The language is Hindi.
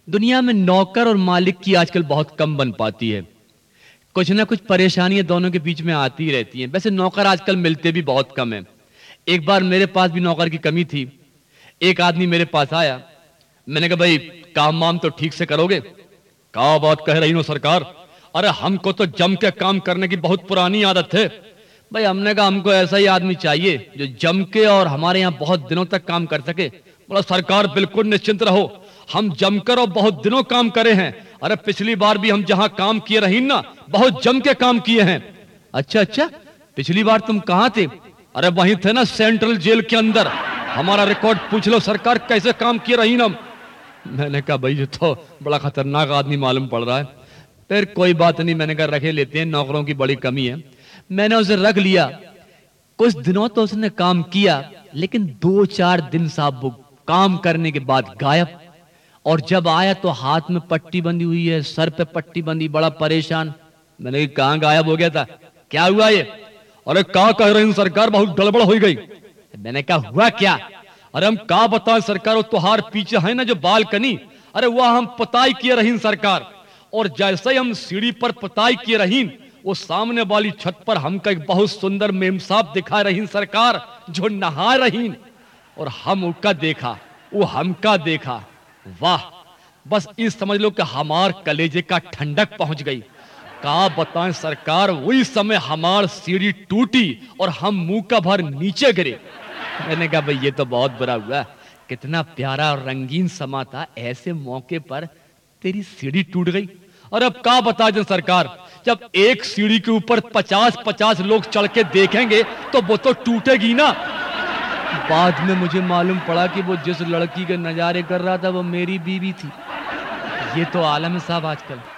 दुनिया में नौकर और मालिक की आजकल बहुत कम बन पाती है। कुछ ना कुछ परेशानियां दोनों के बीच में आती ही रहती हैं। वैसे नौकर आजकल मिलते भी बहुत कम हैं। एक बार मेरे पास भी नौकर की कमी थी। एक आदमी मेरे पास आया। मैंने कहा, भाई काम वाम तो ठीक से करोगे? क्या बात कह रही हो सरकार, अरे हमको तो जम के काम करने की बहुत पुरानी आदत है। भाई हमने कहा हमको ऐसा ही आदमी चाहिए जो जम के और हमारे यहाँ बहुत दिनों तक काम कर सके। बोला, सरकार बिल्कुल निश्चिंत रहो, हम जमकर और बहुत दिनों काम करे हैं। अरे पिछली बार भी हम जहां काम किए रही ना, बहुत जम के काम किए हैं। अच्छा अच्छा, पिछली बार तुम कहां थे? अरे वहीं थे ना, सेंट्रल जेल के अंदर। हमारा रिकॉर्ड पूछ लो सरकार, कैसे काम किए रही ना। मैंने कहा भाई ये तो बड़ा खतरनाक आदमी मालूम पड़ रहा है। फिर कोई बात नहीं, मैंने कहा रखे लेते हैं, नौकरों की बड़ी कमी है। मैंने उसे रख लिया। कुछ दिनों तो उसने काम किया, लेकिन 2-4 दिन साहब वो काम करने के बाद गायब। और जब आया तो हाथ में पट्टी बंधी हुई है, सर पे पट्टी बंधी, बड़ा परेशान। मैंने कहा कहां गायब हो गया था, क्या हुआ ये? अरे क्या कह रही हूं सरकार, बहुत गड़बड़ हो गई। मैंने कहा हुआ क्या? अरे हम क्या बताएं सरकार, वो तुहार पीछे है ना जो बालकनी, अरे वह हम पुताई किए रही सरकार। और जैसे ही हम सीढ़ी पर पुताई किए रही, वो सामने वाली छत पर हमका एक बहुत सुंदर मेम साहब दिखा रही सरकार, जो नहा रही। और हम उसका देखा, वो हमका देखा। वाह, बस इस समझ लो कि हमार कलेजे का ठंडक पहुंच गई। क्या बताएं सरकार, वही समय हमार सीढ़ी टूटी और हम मुंह का भर नीचे गिरे। मैंने कहा भाई ये तो बहुत बुरा हुआ, कितना प्यारा और रंगीन समा था, ऐसे मौके पर तेरी सीढ़ी टूट गई। और अब क्या बता दें सरकार, जब एक सीढ़ी के ऊपर 50-50 लोग चढ़ के देखेंगे तो वो तो टूटेगी ना। बाद में मुझे मालूम पड़ा कि वो जिस लड़की के नजारे कर रहा था वो मेरी बीवी थी। ये तो आलम है साहब आजकल।